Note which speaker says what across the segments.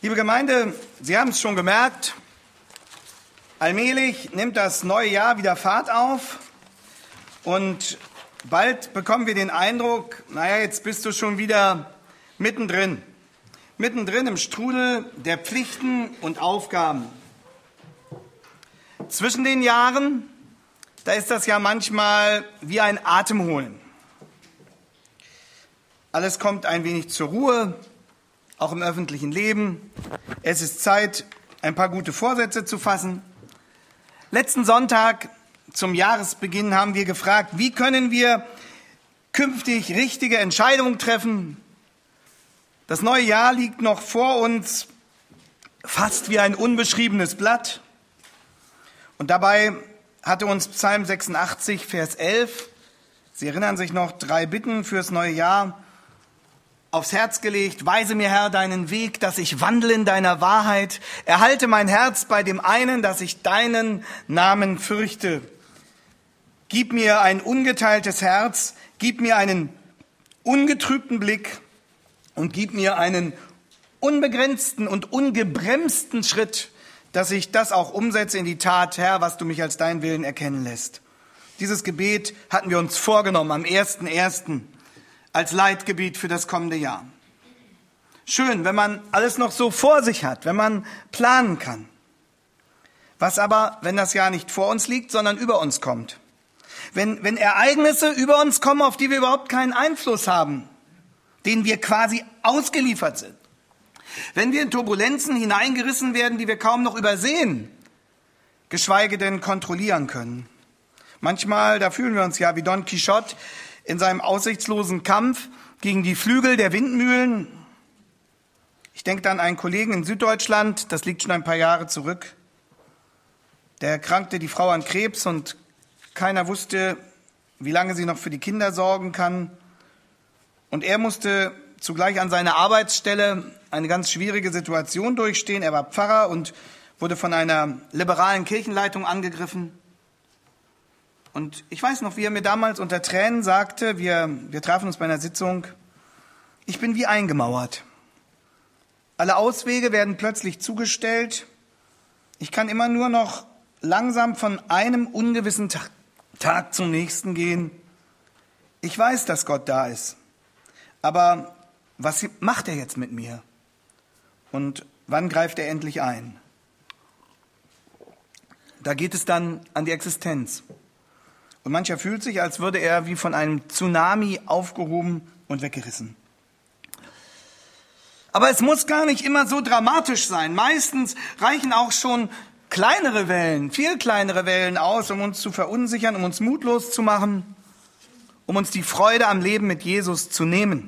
Speaker 1: Liebe Gemeinde, Sie haben es schon gemerkt, allmählich nimmt das neue Jahr wieder Fahrt auf und bald bekommen wir den Eindruck, jetzt bist du schon wieder mittendrin im Strudel der Pflichten und Aufgaben. Zwischen den Jahren, da ist das ja manchmal wie ein Atemholen. Alles kommt ein wenig zur Ruhe, auch im öffentlichen Leben. Es ist Zeit, ein paar gute Vorsätze zu fassen. Letzten Sonntag zum Jahresbeginn haben wir gefragt, wie können wir künftig richtige Entscheidungen treffen? Das neue Jahr liegt noch vor uns, fast wie ein unbeschriebenes Blatt. Und dabei hatte uns Psalm 86, Vers 11, Sie erinnern sich noch, 3 Bitten fürs neue Jahr, aufs Herz gelegt. Weise mir, Herr, deinen Weg, dass ich wandle in deiner Wahrheit. Erhalte mein Herz bei dem einen, dass ich deinen Namen fürchte. Gib mir ein ungeteiltes Herz, gib mir einen ungetrübten Blick und gib mir einen unbegrenzten und ungebremsten Schritt, dass ich das auch umsetze in die Tat, Herr, was du mich als dein Willen erkennen lässt. Dieses Gebet hatten wir uns vorgenommen am 1.1. als Leitgebet für das kommende Jahr. Schön, wenn man alles noch so vor sich hat, wenn man planen kann. Was aber, wenn das Jahr nicht vor uns liegt, sondern über uns kommt? Wenn Ereignisse über uns kommen, auf die wir überhaupt keinen Einfluss haben, denen wir quasi ausgeliefert sind. Wenn wir in Turbulenzen hineingerissen werden, die wir kaum noch übersehen, geschweige denn kontrollieren können. Manchmal, da fühlen wir uns ja wie Don Quixote in seinem aussichtslosen Kampf gegen die Flügel der Windmühlen. Ich denke an einen Kollegen in Süddeutschland, das liegt schon ein paar Jahre zurück. Der erkrankte die Frau an Krebs und keiner wusste, wie lange sie noch für die Kinder sorgen kann. Und er musste zugleich an seiner Arbeitsstelle eine ganz schwierige Situation durchstehen. Er war Pfarrer und wurde von einer liberalen Kirchenleitung angegriffen. Und ich weiß noch, wie er mir damals unter Tränen sagte, wir trafen uns bei einer Sitzung, ich bin wie eingemauert. Alle Auswege werden plötzlich zugestellt. Ich kann immer nur noch langsam von einem ungewissen Tag zum nächsten gehen. Ich weiß, dass Gott da ist. Aber was macht er jetzt mit mir? Und wann greift er endlich ein? Da geht es dann an die Existenz. Und mancher fühlt sich, als würde er wie von einem Tsunami aufgehoben und weggerissen. Aber es muss gar nicht immer so dramatisch sein. Meistens reichen auch schon kleinere Wellen, viel kleinere Wellen aus, um uns zu verunsichern, um uns mutlos zu machen, um uns die Freude am Leben mit Jesus zu nehmen.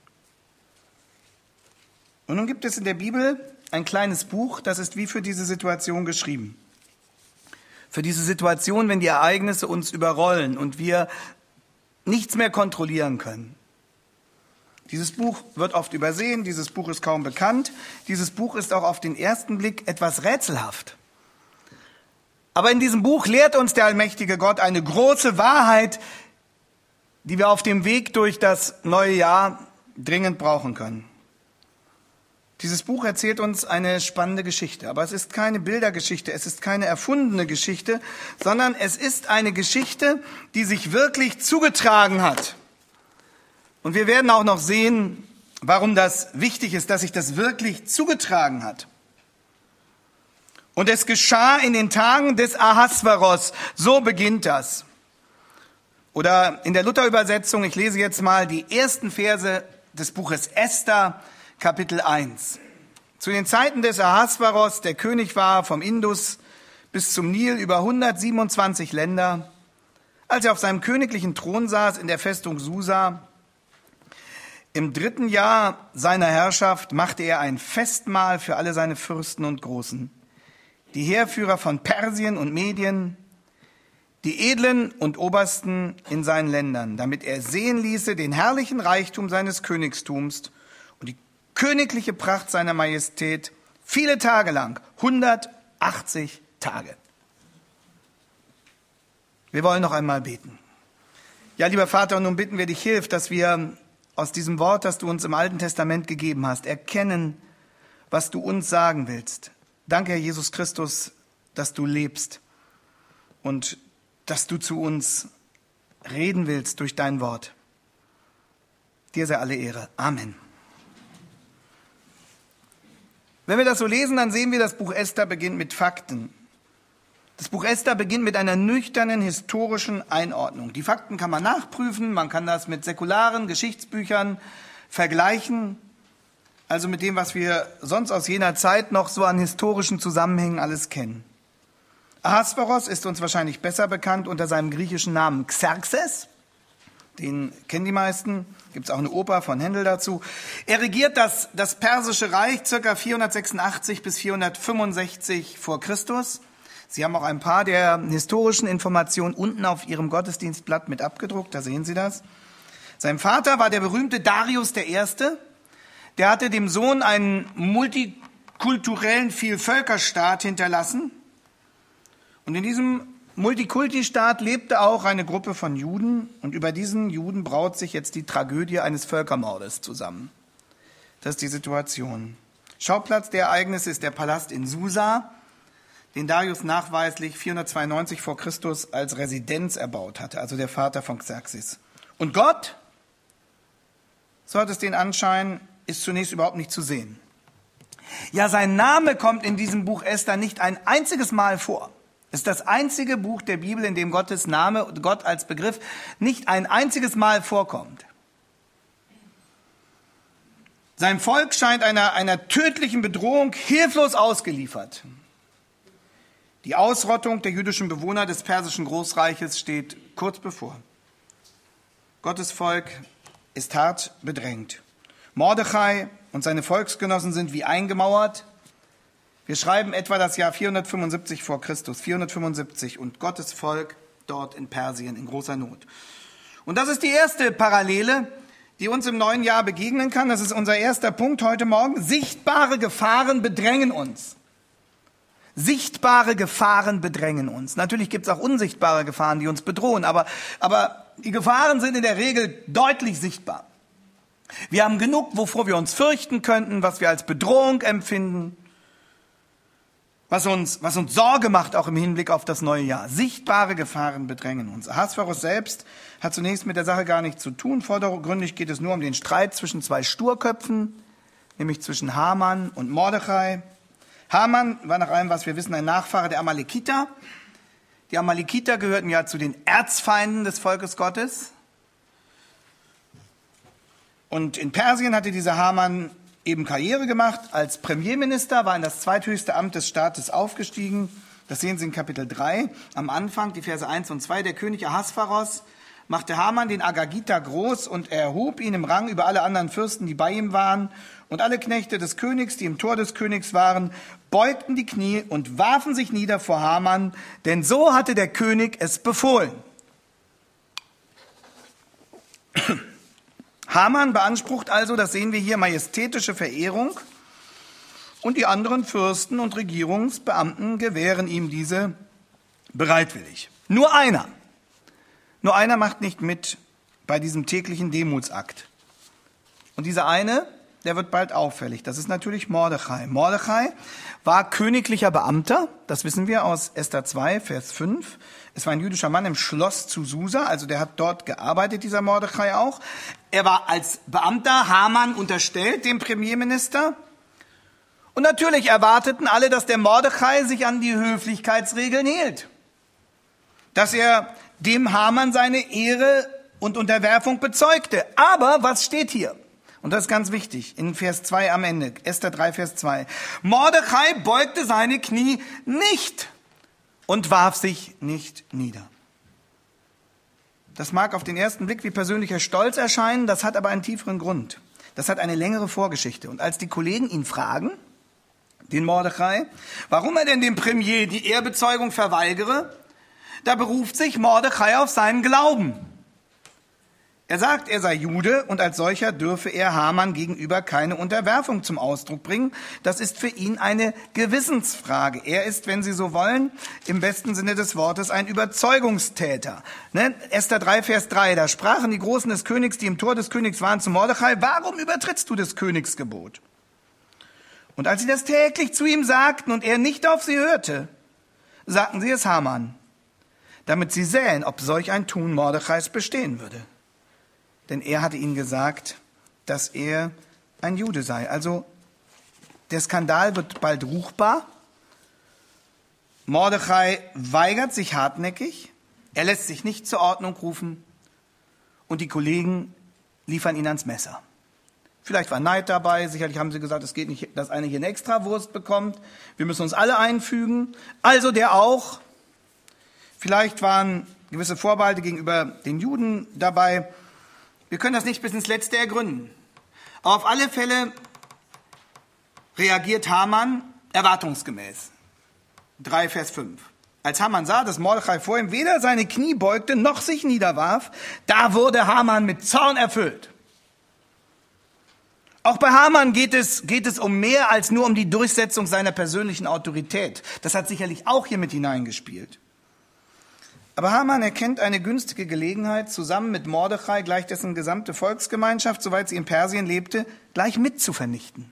Speaker 1: Und nun gibt es in der Bibel ein kleines Buch, das ist wie für diese Situation geschrieben. Für diese Situation, wenn die Ereignisse uns überrollen und wir nichts mehr kontrollieren können. Dieses Buch wird oft übersehen, dieses Buch ist kaum bekannt, dieses Buch ist auch auf den ersten Blick etwas rätselhaft. Aber in diesem Buch lehrt uns der allmächtige Gott eine große Wahrheit, die wir auf dem Weg durch das neue Jahr dringend brauchen können. Dieses Buch erzählt uns eine spannende Geschichte, aber es ist keine Bildergeschichte, es ist keine erfundene Geschichte, sondern es ist eine Geschichte, die sich wirklich zugetragen hat. Und wir werden auch noch sehen, warum das wichtig ist, dass sich das wirklich zugetragen hat. Und es geschah in den Tagen des Ahasveros, so beginnt das. Oder in der Luther-Übersetzung, ich lese jetzt mal die ersten Verse des Buches Esther, Kapitel 1. Zu den Zeiten des Ahasveros, der König war vom Indus bis zum Nil über 127 Länder, als er auf seinem königlichen Thron saß in der Festung Susa. Im 3. Jahr seiner Herrschaft machte er ein Festmahl für alle seine Fürsten und Großen, die Heerführer von Persien und Medien, die Edlen und Obersten in seinen Ländern, damit er sehen ließe den herrlichen Reichtum seines Königstums und die königliche Pracht seiner Majestät viele Tage lang, 180 Tage. Wir wollen noch einmal beten. Ja, lieber Vater, und nun bitten wir dich, hilf, dass wir aus diesem Wort, das du uns im Alten Testament gegeben hast, erkennen, was du uns sagen willst. Danke, Herr Jesus Christus, dass du lebst und dass du zu uns reden willst durch dein Wort. Dir sei alle Ehre. Amen. Wenn wir das so lesen, dann sehen wir, das Buch Esther beginnt mit Fakten. Das Buch Esther beginnt mit einer nüchternen historischen Einordnung. Die Fakten kann man nachprüfen, man kann das mit säkularen Geschichtsbüchern vergleichen, also mit dem, was wir sonst aus jener Zeit noch so an historischen Zusammenhängen alles kennen. Ahasveros ist uns wahrscheinlich besser bekannt unter seinem griechischen Namen Xerxes. Den kennen die meisten. Gibt es auch eine Oper von Händel dazu. Er regiert das persische Reich ca. 486 bis 465 vor Christus. Sie haben auch ein paar der historischen Informationen unten auf Ihrem Gottesdienstblatt mit abgedruckt. Da sehen Sie das. Sein Vater war der berühmte Darius I. Der hatte dem Sohn einen multikulturellen Vielvölkerstaat hinterlassen. Und in diesem Multikulti-Staat lebte auch eine Gruppe von Juden. Und über diesen Juden braut sich jetzt die Tragödie eines Völkermordes zusammen. Das ist die Situation. Schauplatz der Ereignisse ist der Palast in Susa, den Darius nachweislich 492 vor Christus als Residenz erbaut hatte, also der Vater von Xerxes. Und Gott, so hat es den Anschein, ist zunächst überhaupt nicht zu sehen. Ja, sein Name kommt in diesem Buch Esther nicht ein einziges Mal vor. Es ist das einzige Buch der Bibel, in dem Gottes Name, Gott als Begriff, nicht ein einziges Mal vorkommt. Sein Volk scheint einer tödlichen Bedrohung hilflos ausgeliefert. Die Ausrottung der jüdischen Bewohner des persischen Großreiches steht kurz bevor. Gottes Volk ist hart bedrängt. Mordechai und seine Volksgenossen sind wie eingemauert. Wir schreiben etwa das Jahr 475 vor Christus, 475, und Gottes Volk dort in Persien in großer Not. Und das ist die erste Parallele, die uns im neuen Jahr begegnen kann. Das ist unser erster Punkt heute Morgen. Sichtbare Gefahren bedrängen uns. Sichtbare Gefahren bedrängen uns. Natürlich gibt es auch unsichtbare Gefahren, die uns bedrohen, aber die Gefahren sind in der Regel deutlich sichtbar. Wir haben genug, wovor wir uns fürchten könnten, was wir als Bedrohung empfinden, was uns Sorge macht, auch im Hinblick auf das neue Jahr. Sichtbare Gefahren bedrängen uns. Ahasveros selbst hat zunächst mit der Sache gar nichts zu tun. Vordergründig geht es nur um den Streit zwischen zwei Sturköpfen, nämlich zwischen Haman und Mordechai. Haman war nach allem, was wir wissen, ein Nachfahre der Amalekiter. Die Amalekiter gehörten ja zu den Erzfeinden des Volkes Gottes. Und in Persien hatte dieser Haman eben Karriere gemacht. Als Premierminister war in das zweithöchste Amt des Staates aufgestiegen. Das sehen Sie in Kapitel 3. Am Anfang, die Verse 1 und 2. Der König Ahasveros machte Haman den Agagiter groß und erhob ihn im Rang über alle anderen Fürsten, die bei ihm waren. Und alle Knechte des Königs, die im Tor des Königs waren, beugten die Knie und warfen sich nieder vor Haman, denn so hatte der König es befohlen. Haman beansprucht also, das sehen wir hier, majestätische Verehrung, und die anderen Fürsten und Regierungsbeamten gewähren ihm diese bereitwillig. Nur einer macht nicht mit bei diesem täglichen Demutsakt. Und dieser eine, der wird bald auffällig. Das ist natürlich Mordechai. Mordechai war königlicher Beamter, das wissen wir aus Esther 2, Vers 5. Es war ein jüdischer Mann im Schloss zu Susa, also der hat dort gearbeitet, dieser Mordechai auch. Er war als Beamter Haman unterstellt, dem Premierminister. Und natürlich erwarteten alle, dass der Mordechai sich an die Höflichkeitsregeln hielt. Dass er dem Haman seine Ehre und Unterwerfung bezeugte. Aber was steht hier? Und das ist ganz wichtig, in Vers 2 am Ende, Esther 3, Vers 2. Mordechai beugte seine Knie nicht und warf sich nicht nieder. Das mag auf den ersten Blick wie persönlicher Stolz erscheinen, das hat aber einen tieferen Grund. Das hat eine längere Vorgeschichte. Und als die Kollegen ihn fragen, den Mordechai, warum er denn dem Premier die Ehrbezeugung verweigere, da beruft sich Mordechai auf seinen Glauben. Er sagt, er sei Jude und als solcher dürfe er Haman gegenüber keine Unterwerfung zum Ausdruck bringen. Das ist für ihn eine Gewissensfrage. Er ist, wenn Sie so wollen, im besten Sinne des Wortes ein Überzeugungstäter. Esther 3, Vers 3, da sprachen die Großen des Königs, die im Tor des Königs waren, zu Mordechai, warum übertrittst du des Königs Gebot? Und als sie das täglich zu ihm sagten und er nicht auf sie hörte, sagten sie es Haman, damit sie sähen, ob solch ein Tun Mordechais bestehen würde. Denn er hatte ihnen gesagt, dass er ein Jude sei. Also der Skandal wird bald ruchbar. Mordechai weigert sich hartnäckig. Er lässt sich nicht zur Ordnung rufen. Und die Kollegen liefern ihn ans Messer. Vielleicht war Neid dabei. Sicherlich haben sie gesagt, es geht nicht, dass einer hier eine Extrawurst bekommt. Wir müssen uns alle einfügen. Also der auch. Vielleicht waren gewisse Vorbehalte gegenüber den Juden dabei. Wir können das nicht bis ins Letzte ergründen. Aber auf alle Fälle reagiert Haman erwartungsgemäß. 3 Vers 5. Als Haman sah, dass Mordechai vor ihm weder seine Knie beugte noch sich niederwarf, da wurde Haman mit Zorn erfüllt. Auch bei Haman geht es um mehr als nur um die Durchsetzung seiner persönlichen Autorität. Das hat sicherlich auch hier mit hineingespielt. Aber Haman erkennt eine günstige Gelegenheit, zusammen mit Mordechai gleich dessen gesamte Volksgemeinschaft, soweit sie in Persien lebte, gleich mit zu vernichten.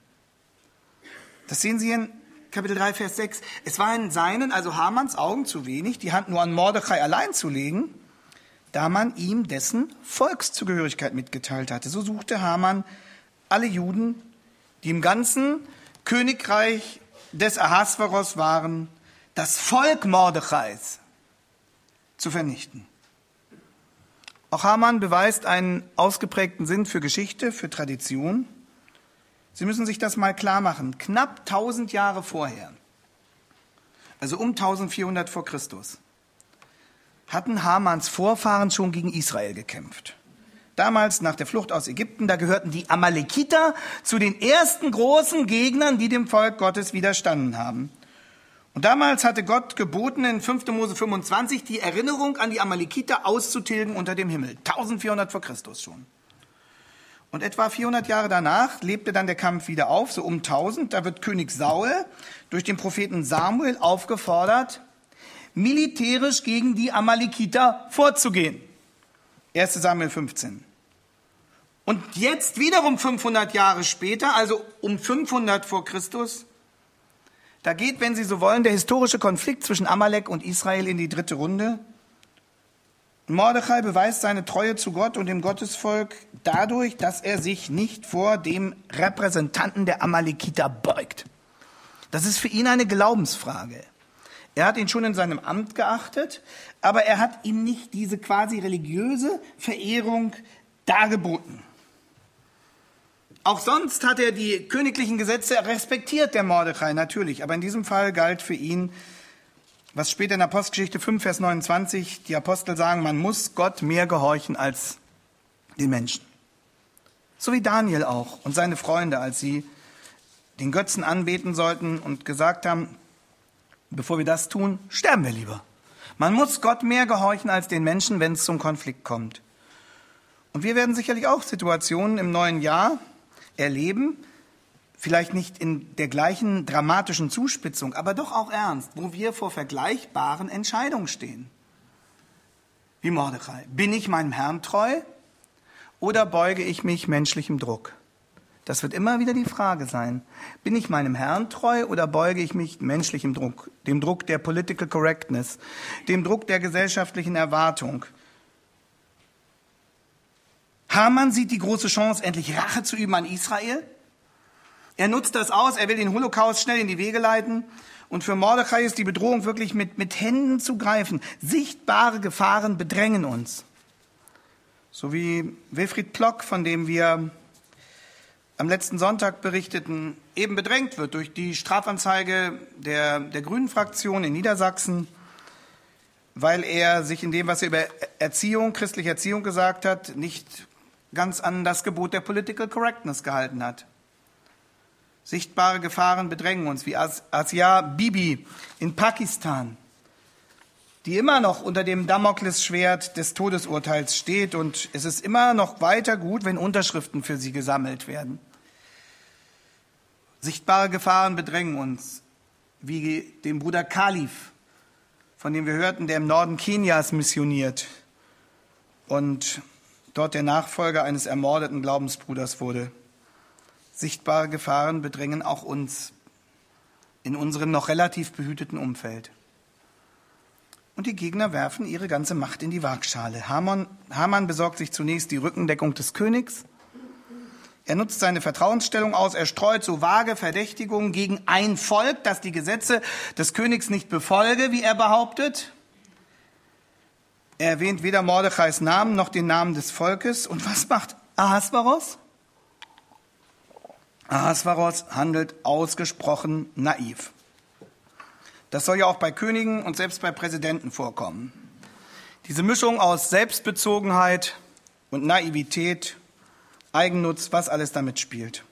Speaker 1: Das sehen Sie in Kapitel 3, Vers 6. Es war in seinen, also Hamans Augen zu wenig, die Hand nur an Mordechai allein zu legen, da man ihm dessen Volkszugehörigkeit mitgeteilt hatte. So suchte Haman alle Juden, die im ganzen Königreich des Ahasveros waren, das Volk Mordechais zu vernichten. Auch Haman beweist einen ausgeprägten Sinn für Geschichte, für Tradition. Sie müssen sich das mal klar machen. Knapp 1000 Jahre vorher, also um 1400 vor Christus, hatten Hamans Vorfahren schon gegen Israel gekämpft. Damals nach der Flucht aus Ägypten, da gehörten die Amalekiter zu den ersten großen Gegnern, die dem Volk Gottes widerstanden haben. Und damals hatte Gott geboten, in 5. Mose 25 die Erinnerung an die Amalekiter auszutilgen unter dem Himmel. 1400 vor Christus schon. Und etwa 400 Jahre danach lebte dann der Kampf wieder auf, so um 1000. Da wird König Saul durch den Propheten Samuel aufgefordert, militärisch gegen die Amalekiter vorzugehen. 1. Samuel 15. Und jetzt wiederum 500 Jahre später, also um 500 vor Christus, da geht, wenn Sie so wollen, der historische Konflikt zwischen Amalek und Israel in die 3. Runde. Mordechai beweist seine Treue zu Gott und dem Gottesvolk dadurch, dass er sich nicht vor dem Repräsentanten der Amalekiter beugt. Das ist für ihn eine Glaubensfrage. Er hat ihn schon in seinem Amt geachtet, aber er hat ihm nicht diese quasi religiöse Verehrung dargeboten. Auch sonst hat er die königlichen Gesetze respektiert, der Mordechai, natürlich. Aber in diesem Fall galt für ihn, was später in Apostelgeschichte 5, Vers 29, die Apostel sagen, man muss Gott mehr gehorchen als den Menschen. So wie Daniel auch und seine Freunde, als sie den Götzen anbeten sollten und gesagt haben, bevor wir das tun, sterben wir lieber. Man muss Gott mehr gehorchen als den Menschen, wenn es zum Konflikt kommt. Und wir werden sicherlich auch Situationen im neuen Jahr erleben, vielleicht nicht in der gleichen dramatischen Zuspitzung, aber doch auch ernst, wo wir vor vergleichbaren Entscheidungen stehen. Wie Mordechai. Bin ich meinem Herrn treu oder beuge ich mich menschlichem Druck? Das wird immer wieder die Frage sein. Bin ich meinem Herrn treu oder beuge ich mich menschlichem Druck? Dem Druck der Political Correctness, dem Druck der gesellschaftlichen Erwartung. Haman sieht die große Chance, endlich Rache zu üben an Israel. Er nutzt das aus, er will den Holocaust schnell in die Wege leiten. Und für Mordechai ist die Bedrohung wirklich mit Händen zu greifen. Sichtbare Gefahren bedrängen uns. So wie Wilfried Plock, von dem wir am letzten Sonntag berichteten, eben bedrängt wird durch die Strafanzeige der Grünen-Fraktion in Niedersachsen, weil er sich in dem, was er über Erziehung, christliche Erziehung gesagt hat, nicht ganz an das Gebot der Political Correctness gehalten hat. Sichtbare Gefahren bedrängen uns, wie Asia Bibi in Pakistan, die immer noch unter dem Damoklesschwert des Todesurteils steht. Und es ist immer noch weiter gut, wenn Unterschriften für sie gesammelt werden. Sichtbare Gefahren bedrängen uns, wie den Bruder Khalif, von dem wir hörten, der im Norden Kenias missioniert und dort der Nachfolger eines ermordeten Glaubensbruders wurde. Sichtbare Gefahren bedrängen auch uns in unserem noch relativ behüteten Umfeld. Und die Gegner werfen ihre ganze Macht in die Waagschale. Haman besorgt sich zunächst die Rückendeckung des Königs. Er nutzt seine Vertrauensstellung aus, er streut so vage Verdächtigungen gegen ein Volk, das die Gesetze des Königs nicht befolge, wie er behauptet. Er erwähnt weder Mordechais Namen noch den Namen des Volkes. Und was macht Ahasveros? Ahasveros handelt ausgesprochen naiv. Das soll ja auch bei Königen und selbst bei Präsidenten vorkommen. Diese Mischung aus Selbstbezogenheit und Naivität, Eigennutz, was alles damit spielt.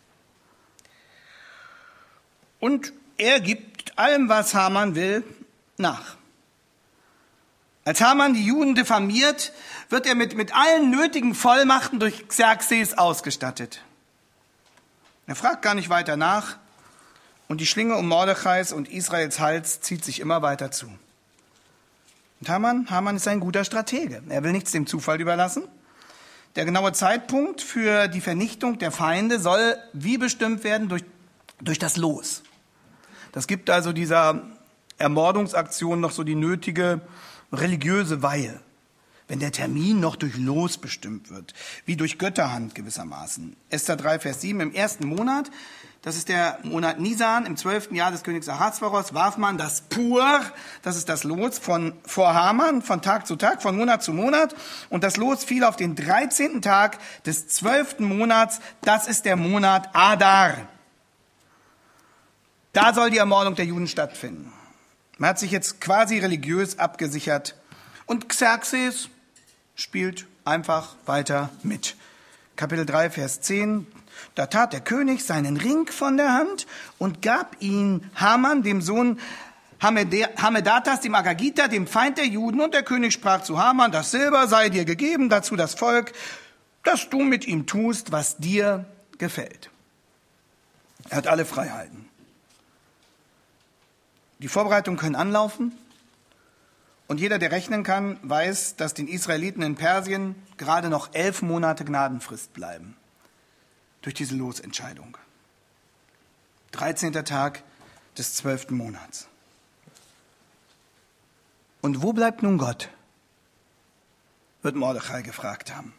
Speaker 1: Und er gibt allem, was Haman will, nach. Als Haman die Juden diffamiert, wird er mit allen nötigen Vollmachten durch Xerxes ausgestattet. Er fragt gar nicht weiter nach und die Schlinge um Mordechais und Israels Hals zieht sich immer weiter zu. Und Haman ist ein guter Stratege. Er will nichts dem Zufall überlassen. Der genaue Zeitpunkt für die Vernichtung der Feinde soll wie bestimmt werden durch das Los. Das gibt also dieser Ermordungsaktion noch so die nötige religiöse Weihe, wenn der Termin noch durch Los bestimmt wird, wie durch Götterhand gewissermaßen. Esther 3, Vers 7, im ersten Monat, das ist der Monat Nisan, im 12. Jahr des Königs Ahasveros, warf man das Pur, das ist das Los, vor Haman, von Tag zu Tag, von Monat zu Monat. Und das Los fiel auf den 13. Tag des 12. Monats, das ist der Monat Adar. Da soll die Ermordung der Juden stattfinden. Man hat sich jetzt quasi religiös abgesichert. Und Xerxes spielt einfach weiter mit. Kapitel 3, Vers 10. Da tat der König seinen Ring von der Hand und gab ihn Haman, dem Sohn Hamedatas, dem Agagiter, dem Feind der Juden. Und der König sprach zu Haman, das Silber sei dir gegeben, dazu das Volk, dass du mit ihm tust, was dir gefällt. Er hat alle Freiheiten. Die Vorbereitungen können anlaufen. Und jeder, der rechnen kann, weiß, dass den Israeliten in Persien gerade noch 11 Monate Gnadenfrist bleiben. Durch diese Losentscheidung. 13. Tag des 12. Monats. Und wo bleibt nun Gott? Wird Mordechai gefragt haben.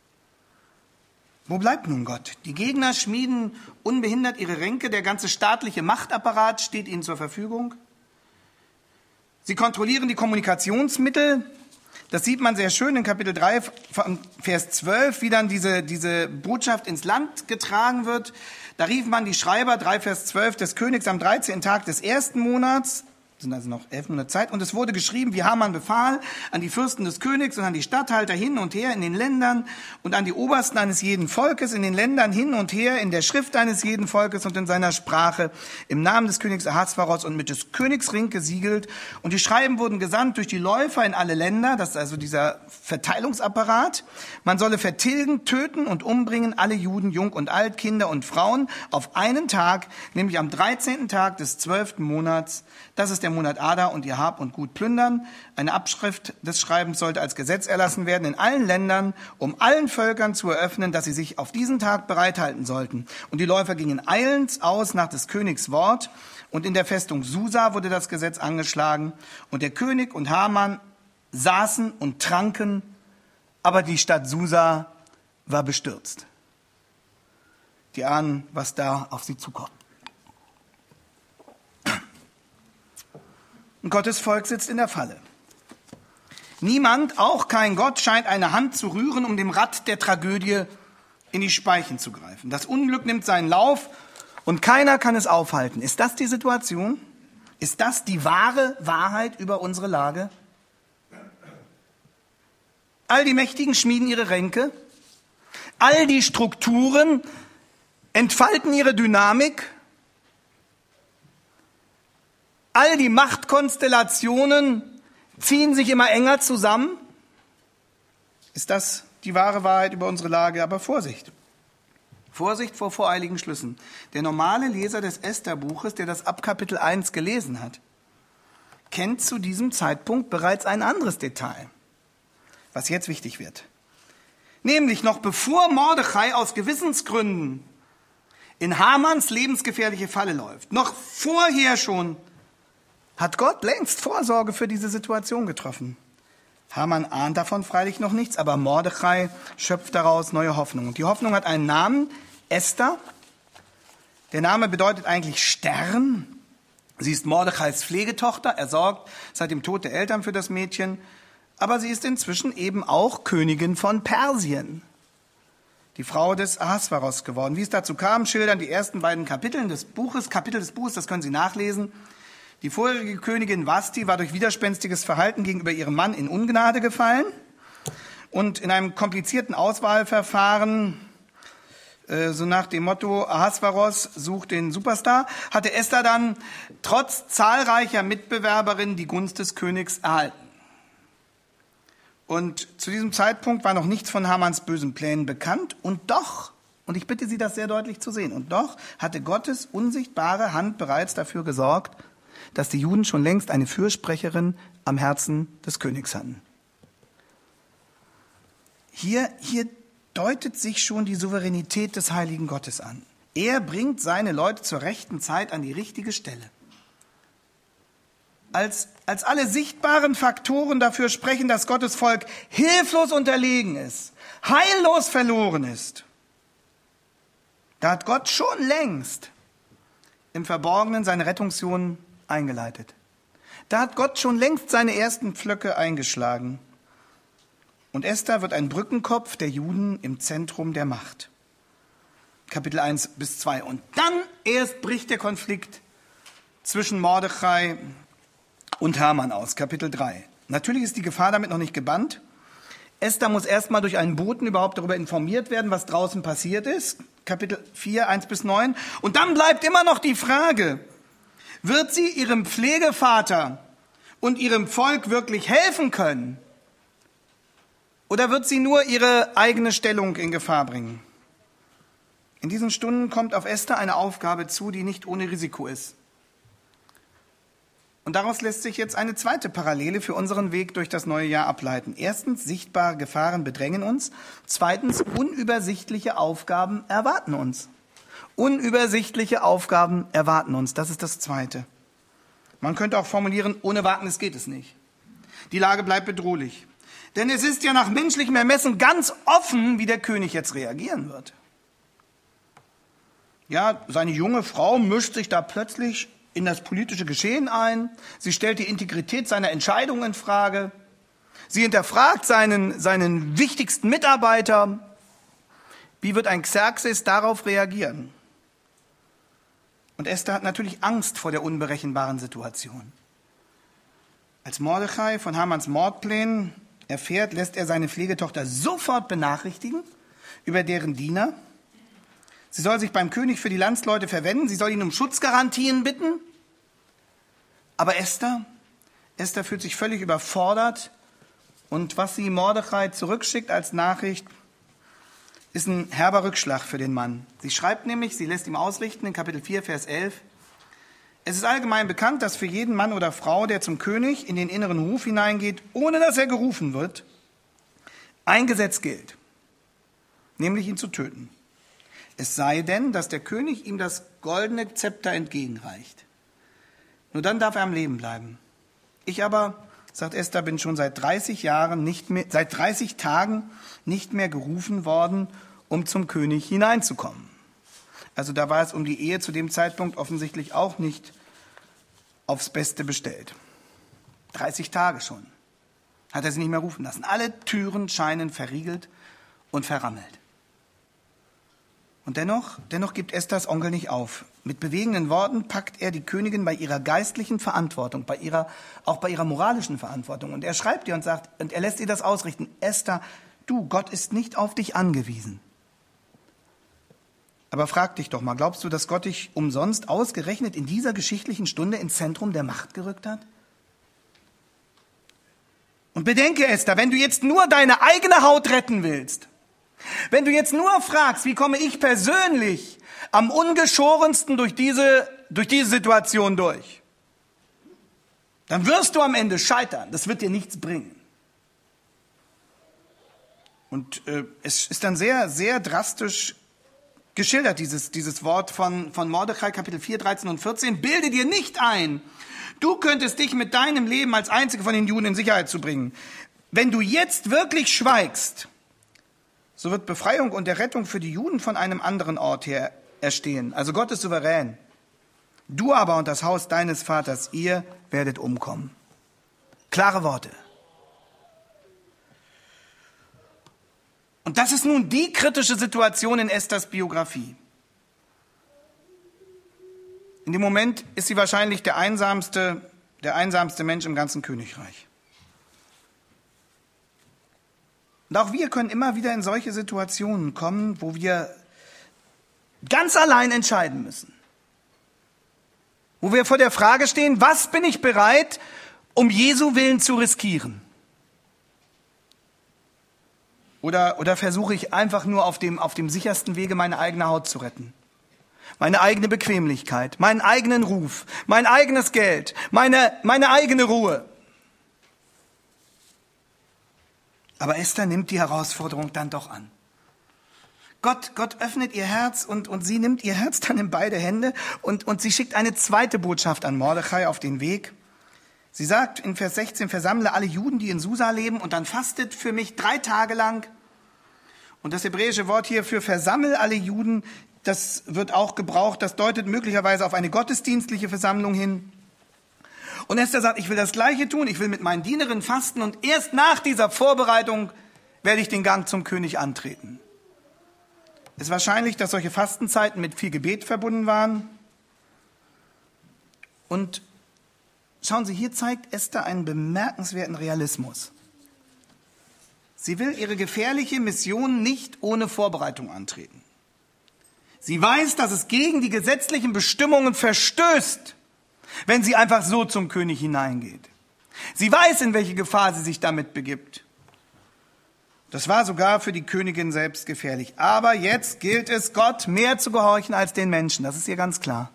Speaker 1: Wo bleibt nun Gott? Die Gegner schmieden unbehindert ihre Ränke, der ganze staatliche Machtapparat steht ihnen zur Verfügung. Sie kontrollieren die Kommunikationsmittel. Das sieht man sehr schön in Kapitel 3, Vers 12, wie dann diese Botschaft ins Land getragen wird. Da rief man die Schreiber, 3, Vers 12, des Königs am 13. Tag des ersten Monats, sind also noch 11 Monate Zeit, und es wurde geschrieben, wie Haman befahl, an die Fürsten des Königs und an die Statthalter hin und her in den Ländern und an die Obersten eines jeden Volkes in den Ländern hin und her in der Schrift eines jeden Volkes und in seiner Sprache im Namen des Königs Ahasveros und mit des Königs Ring gesiegelt. Und die Schreiben wurden gesandt durch die Läufer in alle Länder, das ist also dieser Verteilungsapparat. Man solle vertilgen, töten und umbringen alle Juden, Jung und Alt, Kinder und Frauen auf einen Tag, nämlich am 13. Tag des 12. Monats. Das ist der Monat Adar, und ihr Hab und Gut plündern. Eine Abschrift des Schreibens sollte als Gesetz erlassen werden in allen Ländern, um allen Völkern zu eröffnen, dass sie sich auf diesen Tag bereithalten sollten. Und die Läufer gingen eilends aus nach des Königs Wort, und in der Festung Susa wurde das Gesetz angeschlagen. Und der König und Haman saßen und tranken, aber die Stadt Susa war bestürzt. Die ahnen, was da auf sie zukommt. Und Gottes Volk sitzt in der Falle. Niemand, auch kein Gott, scheint eine Hand zu rühren, um dem Rad der Tragödie in die Speichen zu greifen. Das Unglück nimmt seinen Lauf und keiner kann es aufhalten. Ist das die Situation? Ist das die wahre Wahrheit über unsere Lage? All die Mächtigen schmieden ihre Ränke. All die Strukturen entfalten ihre Dynamik. All die Machtkonstellationen ziehen sich immer enger zusammen. Ist das die wahre Wahrheit über unsere Lage? Aber Vorsicht. Vorsicht vor voreiligen Schlüssen. Der normale Leser des Esther-Buches, der das ab Kapitel 1 gelesen hat, kennt zu diesem Zeitpunkt bereits ein anderes Detail, was jetzt wichtig wird. Nämlich noch bevor Mordechai aus Gewissensgründen in Hamans lebensgefährliche Falle läuft. Noch vorher schon hat Gott längst Vorsorge für diese Situation getroffen. Haman ahnt davon freilich noch nichts, aber Mordechai schöpft daraus neue Hoffnung. Und die Hoffnung hat einen Namen, Esther. Der Name bedeutet eigentlich Stern. Sie ist Mordechais Pflegetochter. Er sorgt seit dem Tod der Eltern für das Mädchen. Aber sie ist inzwischen eben auch Königin von Persien. Die Frau des Ahasveros geworden. Wie es dazu kam, schildern die ersten beiden Kapitel des Buches, das können Sie nachlesen. Die vorherige Königin Vashti war durch widerspenstiges Verhalten gegenüber ihrem Mann in Ungnade gefallen. Und in einem komplizierten Auswahlverfahren, so nach dem Motto, Ahasveros sucht den Superstar, hatte Esther dann trotz zahlreicher Mitbewerberinnen die Gunst des Königs erhalten. Und zu diesem Zeitpunkt war noch nichts von Hamans bösen Plänen bekannt. Und doch, und ich bitte Sie, das sehr deutlich zu sehen, und doch hatte Gottes unsichtbare Hand bereits dafür gesorgt, dass die Juden schon längst eine Fürsprecherin am Herzen des Königs hatten. Hier deutet sich schon die Souveränität des heiligen Gottes an. Er bringt seine Leute zur rechten Zeit an die richtige Stelle. Als alle sichtbaren Faktoren dafür sprechen, dass Gottes Volk hilflos unterlegen ist, heillos verloren ist, da hat Gott schon längst im Verborgenen seine Rettungsmission eingeleitet. Da hat Gott schon längst seine ersten Pflöcke eingeschlagen. Und Esther wird ein Brückenkopf der Juden im Zentrum der Macht. Kapitel 1 bis 2. Und dann erst bricht der Konflikt zwischen Mordechai und Haman aus. Kapitel 3. Natürlich ist die Gefahr damit noch nicht gebannt. Esther muss erstmal durch einen Boten überhaupt darüber informiert werden, was draußen passiert ist. Kapitel 4, 1 bis 9. Und dann bleibt immer noch die Frage, wird sie ihrem Pflegevater und ihrem Volk wirklich helfen können? Oder wird sie nur ihre eigene Stellung in Gefahr bringen? In diesen Stunden kommt auf Esther eine Aufgabe zu, die nicht ohne Risiko ist. Und daraus lässt sich jetzt eine zweite Parallele für unseren Weg durch das neue Jahr ableiten. Erstens, sichtbare Gefahren bedrängen uns. Zweitens, unübersichtliche Aufgaben erwarten uns. Unübersichtliche Aufgaben erwarten uns. Das ist das Zweite. Man könnte auch formulieren, ohne Wagnis geht es nicht. Die Lage bleibt bedrohlich. Denn es ist ja nach menschlichem Ermessen ganz offen, wie der König jetzt reagieren wird. Ja, seine junge Frau mischt sich da plötzlich in das politische Geschehen ein. Sie stellt die Integrität seiner Entscheidungen in Frage. Sie hinterfragt seinen wichtigsten Mitarbeiter. Wie wird ein Xerxes darauf reagieren? Und Esther hat natürlich Angst vor der unberechenbaren Situation. Als Mordechai von Hamans Mordplänen erfährt, lässt er seine Pflegetochter sofort benachrichtigen über deren Diener. Sie soll sich beim König für die Landsleute verwenden, sie soll ihn um Schutzgarantien bitten. Aber Esther fühlt sich völlig überfordert und was sie Mordechai zurückschickt als Nachricht, ist ein herber Rückschlag für den Mann. Sie schreibt nämlich, sie lässt ihm ausrichten in Kapitel 4, Vers 11, es ist allgemein bekannt, dass für jeden Mann oder Frau, der zum König in den inneren Hof hineingeht, ohne dass er gerufen wird, ein Gesetz gilt, nämlich ihn zu töten. Es sei denn, dass der König ihm das goldene Zepter entgegenreicht. Nur dann darf er am Leben bleiben. Ich aber, sagt Esther, bin schon seit 30 Tagen nicht mehr gerufen worden, um zum König hineinzukommen. Also da war es um die Ehe zu dem Zeitpunkt offensichtlich auch nicht aufs Beste bestellt. 30 Tage schon hat er sie nicht mehr rufen lassen. Alle Türen scheinen verriegelt und verrammelt. Und dennoch gibt Esthers Onkel nicht auf. Mit bewegenden Worten packt er die Königin bei ihrer geistlichen Verantwortung, auch bei ihrer moralischen Verantwortung. Und er schreibt ihr und er lässt ihr das ausrichten. Esther, du, Gott ist nicht auf dich angewiesen. Aber frag dich doch mal, glaubst du, dass Gott dich umsonst ausgerechnet in dieser geschichtlichen Stunde ins Zentrum der Macht gerückt hat? Und bedenke, Esther, wenn du jetzt nur deine eigene Haut retten willst, wenn du jetzt nur fragst, wie komme ich persönlich am ungeschorensten durch diese Situation durch, dann wirst du am Ende scheitern. Das wird dir nichts bringen. Und es ist dann sehr, sehr drastisch geschildert, dieses Wort von Mordechai, Kapitel 4, 13 und 14. Bilde dir nicht ein, du könntest dich mit deinem Leben als einzige von den Juden in Sicherheit zu bringen. Wenn du jetzt wirklich schweigst, so wird Befreiung und der Rettung für die Juden von einem anderen Ort her erstehen. Also Gott ist souverän. Du aber und das Haus deines Vaters, ihr werdet umkommen. Klare Worte. Und das ist nun die kritische Situation in Esthers Biografie. In dem Moment ist sie wahrscheinlich der einsamste Mensch im ganzen Königreich. Und auch wir können immer wieder in solche Situationen kommen, wo wir ganz allein entscheiden müssen. Wo wir vor der Frage stehen, was bin ich bereit, um Jesu Willen zu riskieren? Oder versuche ich einfach nur auf dem sichersten Wege meine eigene Haut zu retten? Meine eigene Bequemlichkeit, meinen eigenen Ruf, mein eigenes Geld, meine eigene Ruhe. Aber Esther nimmt die Herausforderung dann doch an. Gott öffnet ihr Herz und sie nimmt ihr Herz dann in beide Hände und sie schickt eine zweite Botschaft an Mordechai auf den Weg. Sie sagt in Vers 16, versammle alle Juden, die in Susa leben und dann fastet für mich 3 Tage lang. Und das hebräische Wort hier für versammle alle Juden, das wird auch gebraucht, das deutet möglicherweise auf eine gottesdienstliche Versammlung hin. Und Esther sagt, ich will das Gleiche tun, ich will mit meinen Dienerinnen fasten und erst nach dieser Vorbereitung werde ich den Gang zum König antreten. Es ist wahrscheinlich, dass solche Fastenzeiten mit viel Gebet verbunden waren. Und schauen Sie, hier zeigt Esther einen bemerkenswerten Realismus. Sie will ihre gefährliche Mission nicht ohne Vorbereitung antreten. Sie weiß, dass es gegen die gesetzlichen Bestimmungen verstößt, wenn sie einfach so zum König hineingeht. Sie weiß, in welche Gefahr sie sich damit begibt. Das war sogar für die Königin selbst gefährlich. Aber jetzt gilt es, Gott mehr zu gehorchen als den Menschen. Das ist ihr ganz klar.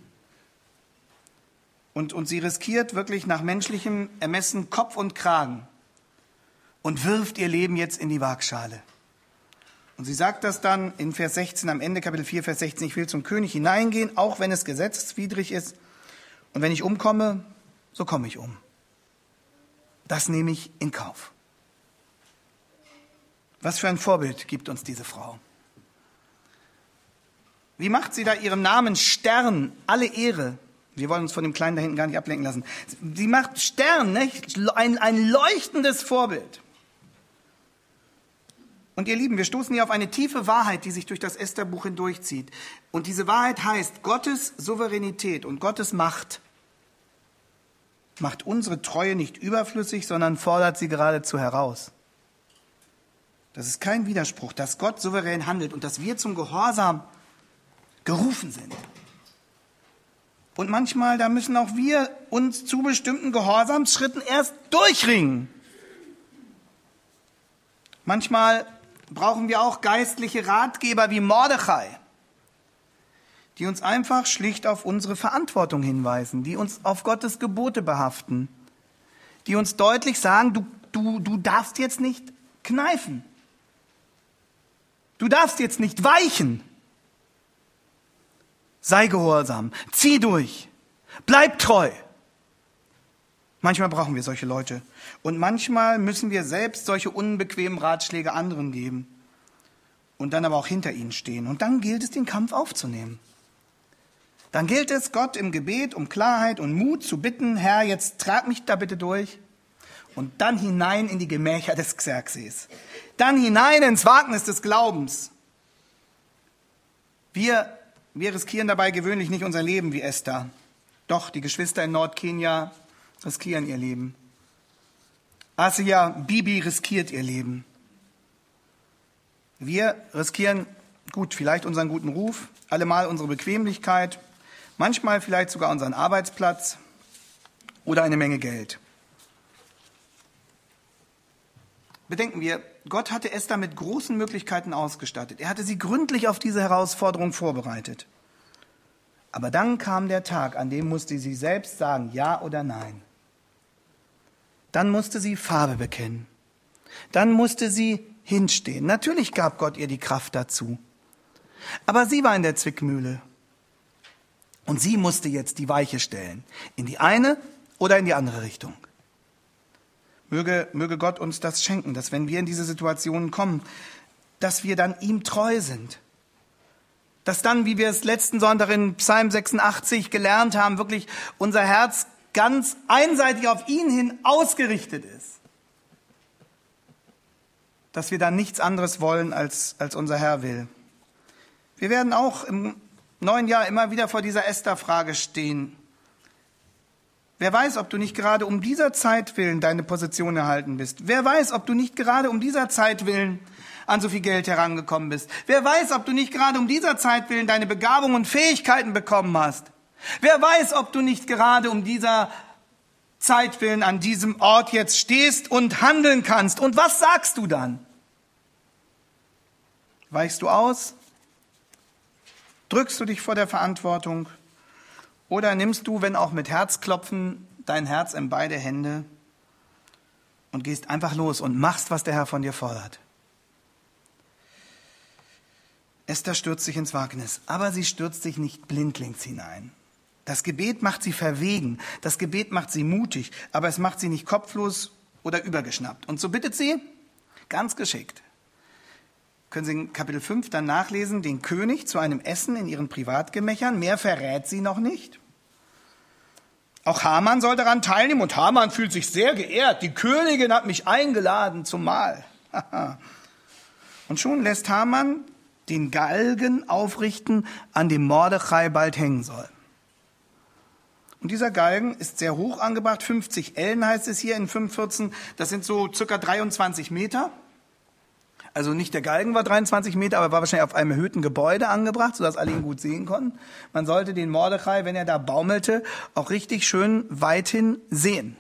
Speaker 1: Und sie riskiert wirklich nach menschlichem Ermessen Kopf und Kragen und wirft ihr Leben jetzt in die Waagschale. Und sie sagt das dann in Vers 16 am Ende, Kapitel 4, Vers 16, ich will zum König hineingehen, auch wenn es gesetzeswidrig ist. Und wenn ich umkomme, so komme ich um. Das nehme ich in Kauf. Was für ein Vorbild gibt uns diese Frau? Wie macht sie da ihrem Namen Stern alle Ehre? Wir wollen uns von dem Kleinen da hinten gar nicht ablenken lassen. Sie macht Stern, nicht? Ein leuchtendes Vorbild. Und ihr Lieben, wir stoßen hier auf eine tiefe Wahrheit, die sich durch das Estherbuch hindurchzieht. Und diese Wahrheit heißt, Gottes Souveränität und Gottes Macht macht unsere Treue nicht überflüssig, sondern fordert sie geradezu heraus. Das ist kein Widerspruch, dass Gott souverän handelt und dass wir zum Gehorsam gerufen sind. Und manchmal, da müssen auch wir uns zu bestimmten Gehorsamsschritten erst durchringen. Manchmal brauchen wir auch geistliche Ratgeber wie Mordechai, die uns einfach schlicht auf unsere Verantwortung hinweisen, die uns auf Gottes Gebote behaften, die uns deutlich sagen, du darfst jetzt nicht kneifen. Du darfst jetzt nicht weichen. Sei gehorsam, zieh durch, bleib treu. Manchmal brauchen wir solche Leute. Und manchmal müssen wir selbst solche unbequemen Ratschläge anderen geben. Und dann aber auch hinter ihnen stehen. Und dann gilt es, den Kampf aufzunehmen. Dann gilt es, Gott im Gebet um Klarheit und Mut zu bitten, Herr, jetzt trag mich da bitte durch. Und dann hinein in die Gemächer des Xerxes. Dann hinein ins Wagnis des Glaubens. Wir riskieren dabei gewöhnlich nicht unser Leben wie Esther. Doch, die Geschwister in Nordkenia riskieren ihr Leben. Asia Bibi riskiert ihr Leben. Wir riskieren, vielleicht unseren guten Ruf, allemal unsere Bequemlichkeit, manchmal vielleicht sogar unseren Arbeitsplatz oder eine Menge Geld. Bedenken wir, Gott hatte Esther mit großen Möglichkeiten ausgestattet. Er hatte sie gründlich auf diese Herausforderung vorbereitet. Aber dann kam der Tag, an dem musste sie selbst sagen, ja oder nein. Dann musste sie Farbe bekennen. Dann musste sie hinstehen. Natürlich gab Gott ihr die Kraft dazu. Aber sie war in der Zwickmühle. Und sie musste jetzt die Weiche stellen. In die eine oder in die andere Richtung. Möge Gott uns das schenken, dass wenn wir in diese Situationen kommen, dass wir dann ihm treu sind. Dass dann, wie wir es letzten Sonntag in Psalm 86 gelernt haben, wirklich unser Herz ganz einseitig auf ihn hin ausgerichtet ist. Dass wir dann nichts anderes wollen, als unser Herr will. Wir werden auch im neuen Jahr immer wieder vor dieser Esther-Frage stehen. Wer weiß, ob du nicht gerade um dieser Zeit willen deine Position erhalten bist. Wer weiß, ob du nicht gerade um dieser Zeit willen an so viel Geld herangekommen bist. Wer weiß, ob du nicht gerade um dieser Zeit willen deine Begabung und Fähigkeiten bekommen hast. Wer weiß, ob du nicht gerade um dieser Zeit willen an diesem Ort jetzt stehst und handeln kannst. Und was sagst du dann? Weichst du aus? Drückst du dich vor der Verantwortung? Oder nimmst du, wenn auch mit Herzklopfen, dein Herz in beide Hände und gehst einfach los und machst, was der Herr von dir fordert? Esther stürzt sich ins Wagnis, aber sie stürzt sich nicht blindlings hinein. Das Gebet macht sie verwegen, das Gebet macht sie mutig, aber es macht sie nicht kopflos oder übergeschnappt. Und so bittet sie, ganz geschickt, können Sie in Kapitel 5 dann nachlesen, den König zu einem Essen in ihren Privatgemächern. Mehr verrät sie noch nicht. Auch Haman soll daran teilnehmen und Haman fühlt sich sehr geehrt. Die Königin hat mich eingeladen zum Mahl. Und schon lässt Haman den Galgen aufrichten, an dem Mordechai bald hängen soll. Und dieser Galgen ist sehr hoch angebracht, 50 Ellen heißt es hier in 5,14. Das sind so circa 23 Meter. Also nicht der Galgen war 23 Meter, aber war wahrscheinlich auf einem erhöhten Gebäude angebracht, sodass alle ihn gut sehen konnten. Man sollte den Mordechai, wenn er da baumelte, auch richtig schön weithin sehen.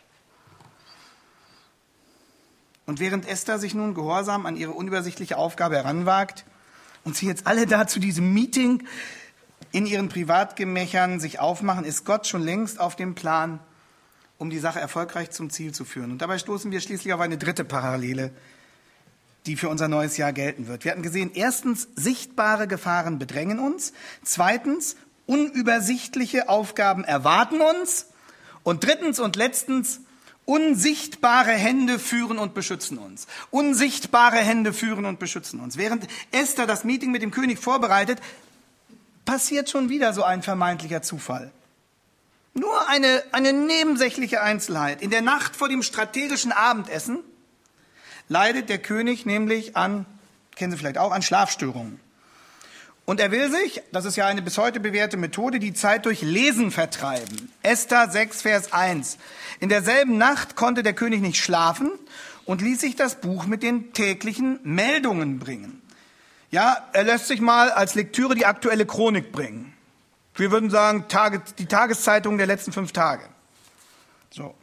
Speaker 1: Und während Esther sich nun gehorsam an ihre unübersichtliche Aufgabe heranwagt und sie jetzt alle da zu diesem Meeting in ihren Privatgemächern sich aufmachen, ist Gott schon längst auf dem Plan, um die Sache erfolgreich zum Ziel zu führen. Und dabei stoßen wir schließlich auf eine dritte Parallele, die für unser neues Jahr gelten wird. Wir hatten gesehen, erstens, sichtbare Gefahren bedrängen uns. Zweitens, unübersichtliche Aufgaben erwarten uns. Und drittens und letztens, unsichtbare Hände führen und beschützen uns. Unsichtbare Hände führen und beschützen uns. Während Esther das Meeting mit dem König vorbereitet, passiert schon wieder so ein vermeintlicher Zufall. Nur eine nebensächliche Einzelheit. In der Nacht vor dem strategischen Abendessen leidet der König nämlich an, kennen Sie vielleicht auch, an Schlafstörungen. Und er will sich, das ist ja eine bis heute bewährte Methode, die Zeit durch Lesen vertreiben. Esther 6, Vers 1. In derselben Nacht konnte der König nicht schlafen und ließ sich das Buch mit den täglichen Meldungen bringen. Ja, er lässt sich mal als Lektüre die aktuelle Chronik bringen. Wir würden sagen, die Tageszeitung der letzten 5 Tage. So.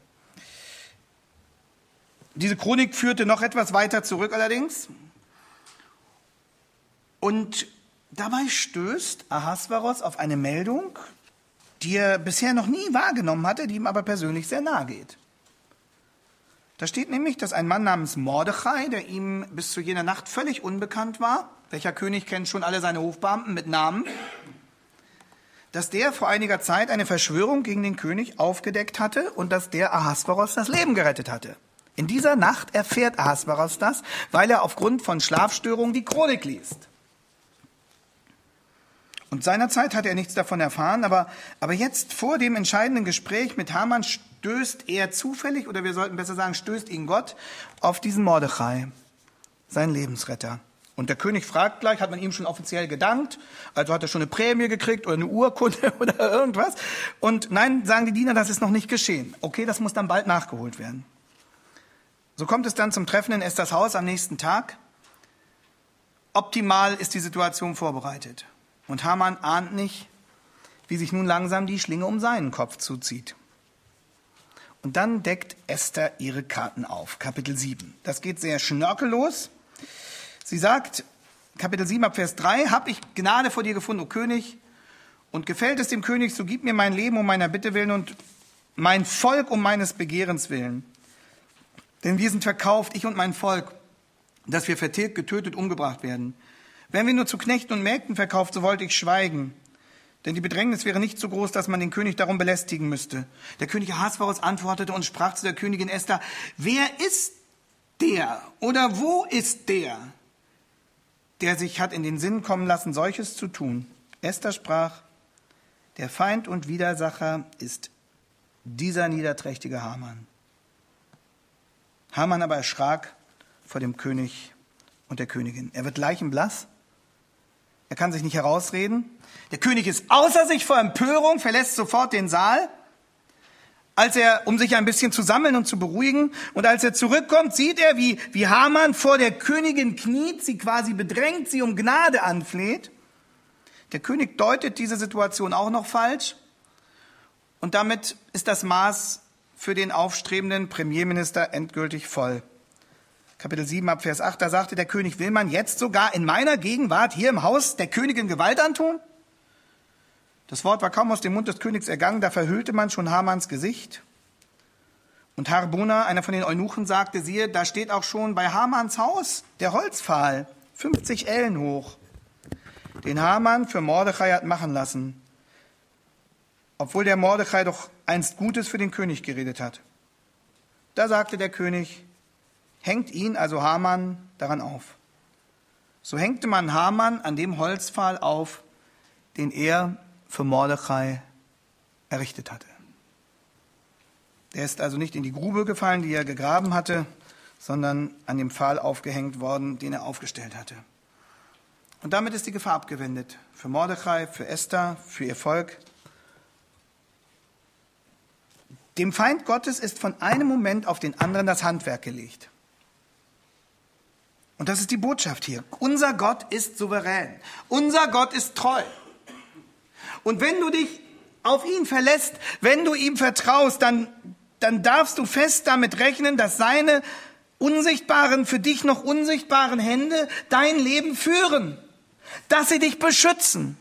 Speaker 1: Diese Chronik führte noch etwas weiter zurück allerdings. Und dabei stößt Ahasveros auf eine Meldung, die er bisher noch nie wahrgenommen hatte, die ihm aber persönlich sehr nahe geht. Da steht nämlich, dass ein Mann namens Mordechai, der ihm bis zu jener Nacht völlig unbekannt war, welcher König kennt schon alle seine Hofbeamten mit Namen, dass der vor einiger Zeit eine Verschwörung gegen den König aufgedeckt hatte und dass der Ahasveros das Leben gerettet hatte. In dieser Nacht erfährt Ahasveros das, weil er aufgrund von Schlafstörungen die Chronik liest. Und seinerzeit hat er nichts davon erfahren, aber jetzt vor dem entscheidenden Gespräch mit Haman stößt er zufällig, oder wir sollten besser sagen, stößt ihn Gott auf diesen Mordechai, seinen Lebensretter. Und der König fragt gleich, hat man ihm schon offiziell gedankt, also hat er schon eine Prämie gekriegt oder eine Urkunde oder irgendwas. Und nein, sagen die Diener, das ist noch nicht geschehen. Okay, das muss dann bald nachgeholt werden. So kommt es dann zum Treffen in Esthers Haus am nächsten Tag. Optimal ist die Situation vorbereitet. Und Haman ahnt nicht, wie sich nun langsam die Schlinge um seinen Kopf zuzieht. Und dann deckt Esther ihre Karten auf, Kapitel 7. Das geht sehr schnörkellos. Sie sagt, Kapitel 7 ab Vers 3, hab ich Gnade vor dir gefunden, o König, und gefällt es dem König, so gib mir mein Leben um meiner Bitte willen und mein Volk um meines Begehrens willen. Denn wir sind verkauft, ich und mein Volk, dass wir vertilgt, getötet, umgebracht werden. Wären wir nur zu Knechten und Mägden verkauft, so wollte ich schweigen. Denn die Bedrängnis wäre nicht so groß, dass man den König darum belästigen müsste. Der König Ahasverus antwortete und sprach zu der Königin Esther: Wer ist der oder wo ist der sich hat in den Sinn kommen lassen, solches zu tun? Esther sprach: Der Feind und Widersacher ist dieser niederträchtige Haman. Haman aber erschrak vor dem König und der Königin. Er wird leichenblass. Er kann sich nicht herausreden. Der König ist außer sich vor Empörung, verlässt sofort den Saal. Um sich ein bisschen zu sammeln und zu beruhigen. Und als er zurückkommt, sieht er, wie Haman vor der Königin kniet, sie quasi bedrängt, sie um Gnade anfleht. Der König deutet diese Situation auch noch falsch. Und damit ist das Maß für den aufstrebenden Premierminister endgültig voll. Kapitel 7 ab Vers 8, da sagte der König: Will man jetzt sogar in meiner Gegenwart hier im Haus der Königin Gewalt antun? Das Wort war kaum aus dem Mund des Königs ergangen, da verhüllte man schon Hamans Gesicht. Und Harbona, einer von den Eunuchen, sagte: Siehe, da steht auch schon bei Hamans Haus der Holzpfahl, 50 Ellen hoch, den Haman für Mordechai hat machen lassen, obwohl der Mordechai doch einst Gutes für den König geredet hat. Da sagte der König: Hängt ihn, also Haman, daran auf. So hängte man Haman an dem Holzpfahl auf, den er für Mordechai errichtet hatte. Der ist also nicht in die Grube gefallen, die er gegraben hatte, sondern an dem Pfahl aufgehängt worden, den er aufgestellt hatte. Und damit ist die Gefahr abgewendet. Für Mordechai, für Esther, für ihr Volk. Dem Feind Gottes ist von einem Moment auf den anderen das Handwerk gelegt. Und das ist die Botschaft hier. Unser Gott ist souverän. Unser Gott ist treu. Und wenn du dich auf ihn verlässt, wenn du ihm vertraust, dann darfst du fest damit rechnen, dass seine unsichtbaren, für dich noch unsichtbaren Hände dein Leben führen. Dass sie dich beschützen.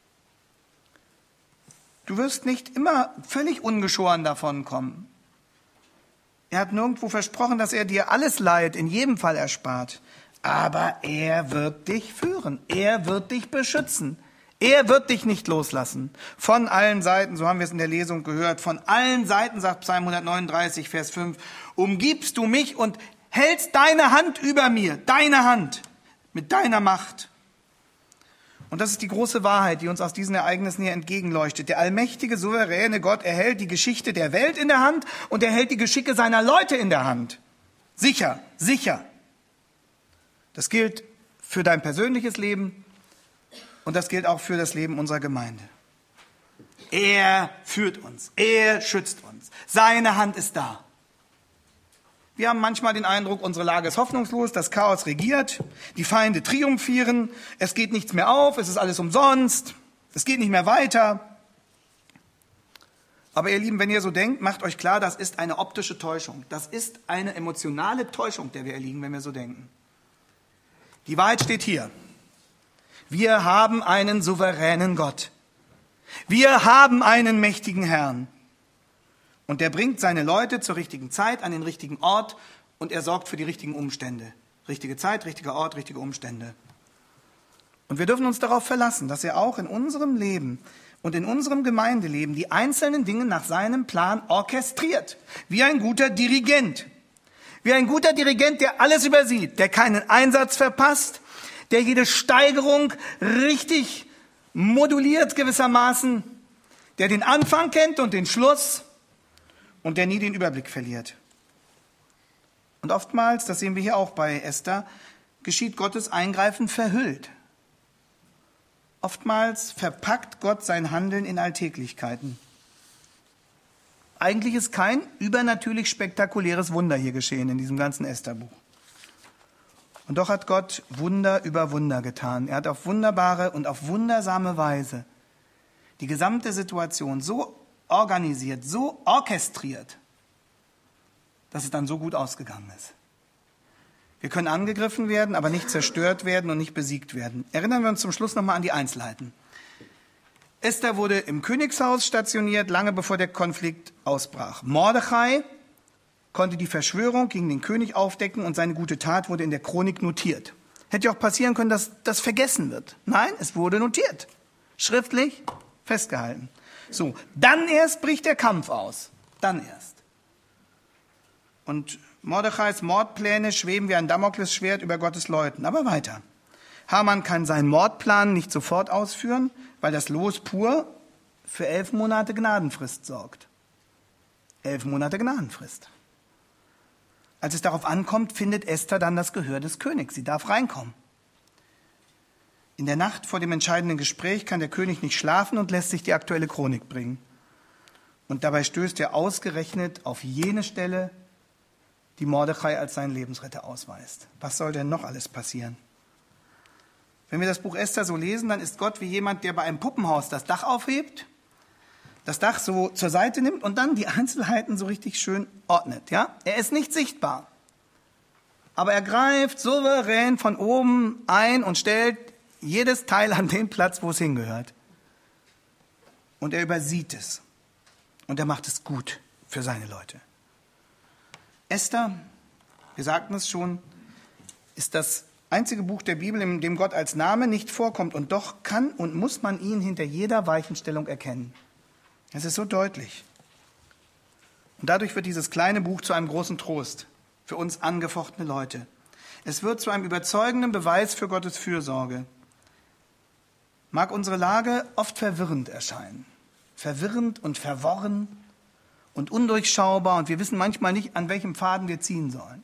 Speaker 1: Du wirst nicht immer völlig ungeschoren davon kommen. Er hat nirgendwo versprochen, dass er dir alles Leid in jedem Fall erspart. Aber er wird dich führen. Er wird dich beschützen. Er wird dich nicht loslassen. Von allen Seiten, so haben wir es in der Lesung gehört, von allen Seiten, sagt Psalm 139, Vers 5, umgibst du mich und hältst deine Hand über mir, deine Hand, mit deiner Macht. Und das ist die große Wahrheit, die uns aus diesen Ereignissen hier entgegenleuchtet. Der allmächtige, souveräne Gott erhält die Geschichte der Welt in der Hand und er hält die Geschicke seiner Leute in der Hand. Sicher, sicher. Das gilt für dein persönliches Leben und das gilt auch für das Leben unserer Gemeinde. Er führt uns, er schützt uns, seine Hand ist da. Wir haben manchmal den Eindruck, unsere Lage ist hoffnungslos, das Chaos regiert, die Feinde triumphieren, es geht nichts mehr auf, es ist alles umsonst, es geht nicht mehr weiter. Aber ihr Lieben, wenn ihr so denkt, macht euch klar, das ist eine optische Täuschung. Das ist eine emotionale Täuschung, der wir erliegen, wenn wir so denken. Die Wahrheit steht hier. Wir haben einen souveränen Gott. Wir haben einen mächtigen Herrn. Und der bringt seine Leute zur richtigen Zeit, an den richtigen Ort und er sorgt für die richtigen Umstände. Richtige Zeit, richtiger Ort, richtige Umstände. Und wir dürfen uns darauf verlassen, dass er auch in unserem Leben und in unserem Gemeindeleben die einzelnen Dinge nach seinem Plan orchestriert. Wie ein guter Dirigent. Wie ein guter Dirigent, der alles übersieht, der keinen Einsatz verpasst, der jede Steigerung richtig moduliert gewissermaßen, der den Anfang kennt und den Schluss und der nie den Überblick verliert. Und oftmals, das sehen wir hier auch bei Esther, geschieht Gottes Eingreifen verhüllt. Oftmals verpackt Gott sein Handeln in Alltäglichkeiten. Eigentlich ist kein übernatürlich spektakuläres Wunder hier geschehen in diesem ganzen Esther-Buch. Und doch hat Gott Wunder über Wunder getan. Er hat auf wunderbare und auf wundersame Weise die gesamte Situation so organisiert, so orchestriert, dass es dann so gut ausgegangen ist. Wir können angegriffen werden, aber nicht zerstört werden und nicht besiegt werden. Erinnern wir uns zum Schluss nochmal an die Einzelheiten. Esther wurde im Königshaus stationiert, lange bevor der Konflikt ausbrach. Mordechai konnte die Verschwörung gegen den König aufdecken und seine gute Tat wurde in der Chronik notiert. Hätte ja auch passieren können, dass das vergessen wird. Nein, es wurde notiert. Schriftlich festgehalten. So, dann erst bricht der Kampf aus. Dann erst. Und Mordechais Mordpläne schweben wie ein Damoklesschwert über Gottes Leuten. Aber weiter. Haman kann seinen Mordplan nicht sofort ausführen, weil das Los pur für 11 Monate Gnadenfrist sorgt. 11 Monate Gnadenfrist. Als es darauf ankommt, findet Esther dann das Gehör des Königs. Sie darf reinkommen. In der Nacht vor dem entscheidenden Gespräch kann der König nicht schlafen und lässt sich die aktuelle Chronik bringen. Und dabei stößt er ausgerechnet auf jene Stelle, die Mordechai als seinen Lebensretter ausweist. Was soll denn noch alles passieren? Wenn wir das Buch Esther so lesen, dann ist Gott wie jemand, der bei einem Puppenhaus das Dach aufhebt, das Dach so zur Seite nimmt und dann die Einzelheiten so richtig schön ordnet. Ja? Er ist nicht sichtbar, aber er greift souverän von oben ein und stellt jedes Teil an den Platz, wo es hingehört. Und er übersieht es und er macht es gut für seine Leute. Esther, wir sagten es schon, ist das einzige Buch der Bibel, in dem Gott als Name nicht vorkommt. Und doch kann und muss man ihn hinter jeder Weichenstellung erkennen. Es ist so deutlich. Und dadurch wird dieses kleine Buch zu einem großen Trost für uns angefochtene Leute. Es wird zu einem überzeugenden Beweis für Gottes Fürsorge. Mag unsere Lage oft verwirrend erscheinen. Verwirrend und verworren und undurchschaubar. Und wir wissen manchmal nicht, an welchem Faden wir ziehen sollen.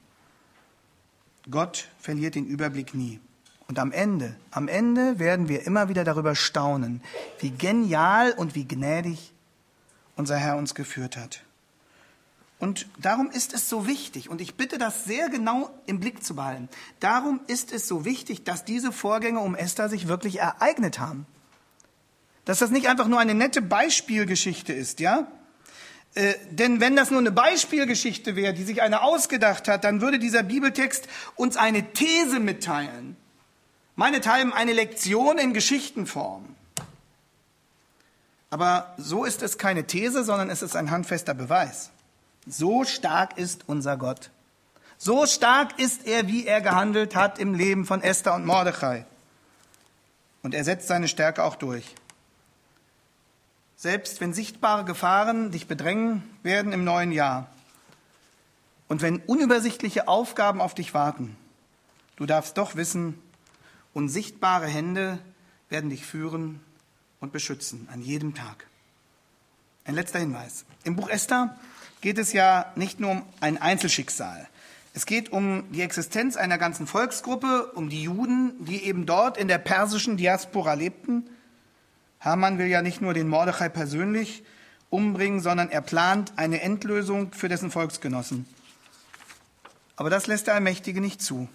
Speaker 1: Gott verliert den Überblick nie. Und am Ende werden wir immer wieder darüber staunen, wie genial und wie gnädig unser Herr uns geführt hat. Und darum ist es so wichtig, und ich bitte das sehr genau im Blick zu behalten, darum ist es so wichtig, dass diese Vorgänge um Esther sich wirklich ereignet haben. Dass das nicht einfach nur eine nette Beispielgeschichte ist, ja? Denn wenn das nur eine Beispielgeschichte wäre, die sich einer ausgedacht hat, dann würde dieser Bibeltext uns eine These mitteilen. Meinethalben eine Lektion in Geschichtenform. Aber so ist es keine These, sondern es ist ein handfester Beweis. So stark ist unser Gott. So stark ist er, wie er gehandelt hat im Leben von Esther und Mordechai. Und er setzt seine Stärke auch durch. Selbst wenn sichtbare Gefahren dich bedrängen werden im neuen Jahr und wenn unübersichtliche Aufgaben auf dich warten, du darfst doch wissen, unsichtbare Hände werden dich führen und beschützen an jedem Tag. Ein letzter Hinweis. Im Buch Esther geht es ja nicht nur um ein Einzelschicksal. Es geht um die Existenz einer ganzen Volksgruppe, um die Juden, die eben dort in der persischen Diaspora lebten. Haman will ja nicht nur den Mordechai persönlich umbringen, sondern er plant eine Endlösung für dessen Volksgenossen. Aber das lässt der Allmächtige nicht zu.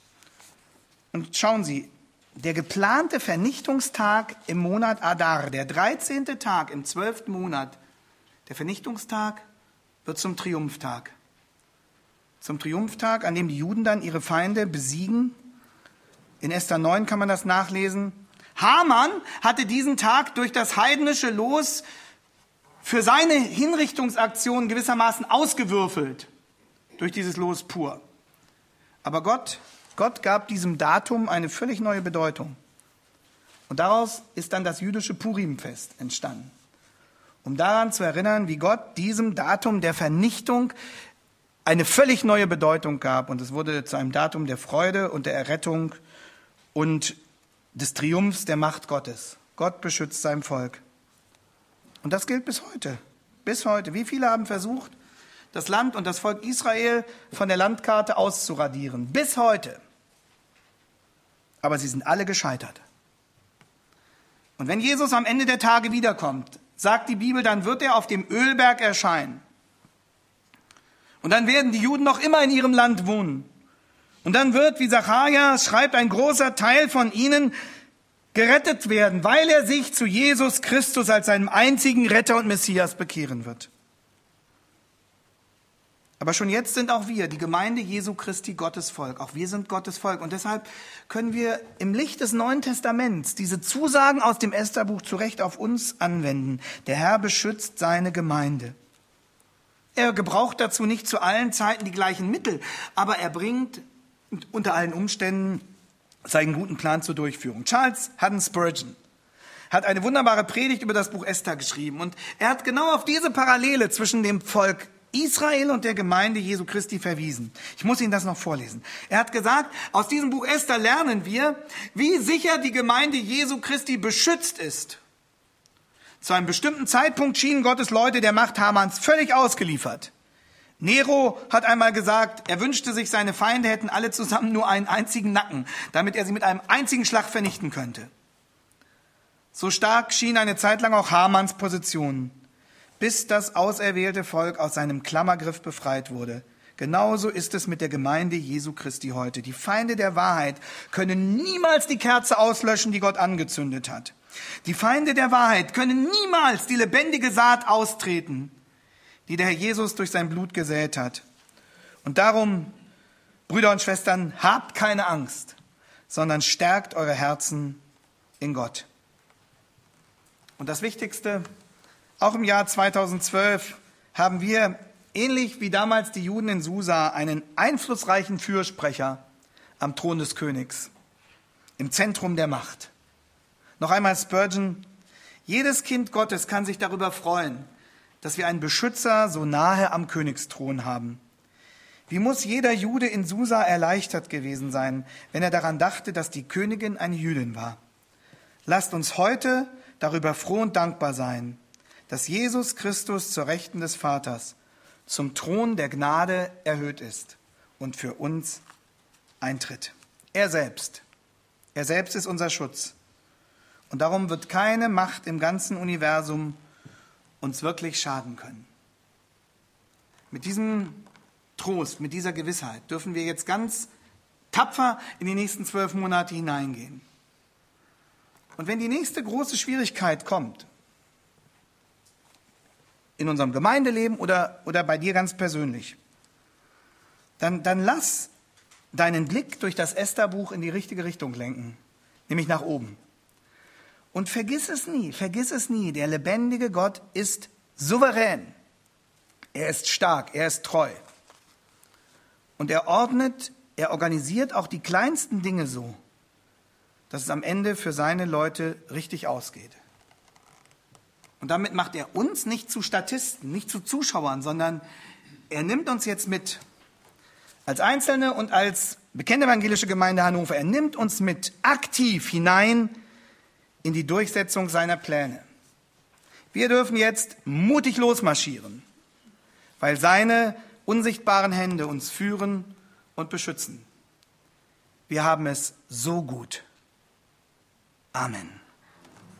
Speaker 1: Und schauen Sie, der geplante Vernichtungstag im Monat Adar, der 13. Tag im 12. Monat, der Vernichtungstag wird zum Triumphtag. Zum Triumphtag, an dem die Juden dann ihre Feinde besiegen. In Esther 9 kann man das nachlesen. Haman hatte diesen Tag durch das heidnische Los für seine Hinrichtungsaktion gewissermaßen ausgewürfelt. Durch dieses Los pur. Aber Gott gab diesem Datum eine völlig neue Bedeutung. Und daraus ist dann das jüdische Purimfest entstanden. Um daran zu erinnern, wie Gott diesem Datum der Vernichtung eine völlig neue Bedeutung gab. Und es wurde zu einem Datum der Freude und der Errettung und des Triumphs der Macht Gottes. Gott beschützt sein Volk. Und das gilt bis heute. Bis heute. Wie viele haben versucht, das Land und das Volk Israel von der Landkarte auszuradieren? Bis heute. Aber sie sind alle gescheitert. Und wenn Jesus am Ende der Tage wiederkommt, sagt die Bibel, dann wird er auf dem Ölberg erscheinen. Und dann werden die Juden noch immer in ihrem Land wohnen. Und dann wird, wie Sacharja schreibt, ein großer Teil von ihnen gerettet werden, weil er sich zu Jesus Christus als seinem einzigen Retter und Messias bekehren wird. Aber schon jetzt sind auch wir, die Gemeinde Jesu Christi, Gottes Volk. Auch wir sind Gottes Volk. Und deshalb können wir im Licht des Neuen Testaments diese Zusagen aus dem Estherbuch zu Recht auf uns anwenden. Der Herr beschützt seine Gemeinde. Er gebraucht dazu nicht zu allen Zeiten die gleichen Mittel, aber er bringt unter allen Umständen seinen guten Plan zur Durchführung. Charles Haddon Spurgeon hat eine wunderbare Predigt über das Buch Esther geschrieben und er hat genau auf diese Parallele zwischen dem Volk Israel und der Gemeinde Jesu Christi verwiesen. Ich muss Ihnen das noch vorlesen. Er hat gesagt, aus diesem Buch Esther lernen wir, wie sicher die Gemeinde Jesu Christi beschützt ist. Zu einem bestimmten Zeitpunkt schienen Gottes Leute der Macht Hamans völlig ausgeliefert. Nero hat einmal gesagt, er wünschte sich, seine Feinde hätten alle zusammen nur einen einzigen Nacken, damit er sie mit einem einzigen Schlag vernichten könnte. So stark schien eine Zeit lang auch Hamans Position, bis das auserwählte Volk aus seinem Klammergriff befreit wurde. Genauso ist es mit der Gemeinde Jesu Christi heute. Die Feinde der Wahrheit können niemals die Kerze auslöschen, die Gott angezündet hat. Die Feinde der Wahrheit können niemals die lebendige Saat austreten, die der Herr Jesus durch sein Blut gesät hat. Und darum, Brüder und Schwestern, habt keine Angst, sondern stärkt eure Herzen in Gott. Und das Wichtigste, auch im Jahr 2012 haben wir, ähnlich wie damals die Juden in Susa, einen einflussreichen Fürsprecher am Thron des Königs, im Zentrum der Macht. Noch einmal Spurgeon: Jedes Kind Gottes kann sich darüber freuen, dass wir einen Beschützer so nahe am Königsthron haben. Wie muss jeder Jude in Susa erleichtert gewesen sein, wenn er daran dachte, dass die Königin eine Jüdin war. Lasst uns heute darüber froh und dankbar sein, dass Jesus Christus zur Rechten des Vaters zum Thron der Gnade erhöht ist und für uns eintritt. Er selbst ist unser Schutz. Und darum wird keine Macht im ganzen Universum uns wirklich schaden können. Mit diesem Trost, mit dieser Gewissheit dürfen wir jetzt ganz tapfer in die nächsten 12 Monate hineingehen. Und wenn die nächste große Schwierigkeit kommt, in unserem Gemeindeleben oder bei dir ganz persönlich, dann lass deinen Blick durch das Esther-Buch in die richtige Richtung lenken, nämlich nach oben. Und vergiss es nie, der lebendige Gott ist souverän. Er ist stark, er ist treu. Und er organisiert auch die kleinsten Dinge so, dass es am Ende für seine Leute richtig ausgeht. Und damit macht er uns nicht zu Statisten, nicht zu Zuschauern, sondern er nimmt uns jetzt mit als Einzelne und als bekannte evangelische Gemeinde Hannover. Er nimmt uns mit aktiv hinein in die Durchsetzung seiner Pläne. Wir dürfen jetzt mutig losmarschieren, weil seine unsichtbaren Hände uns führen und beschützen. Wir haben es so gut. Amen.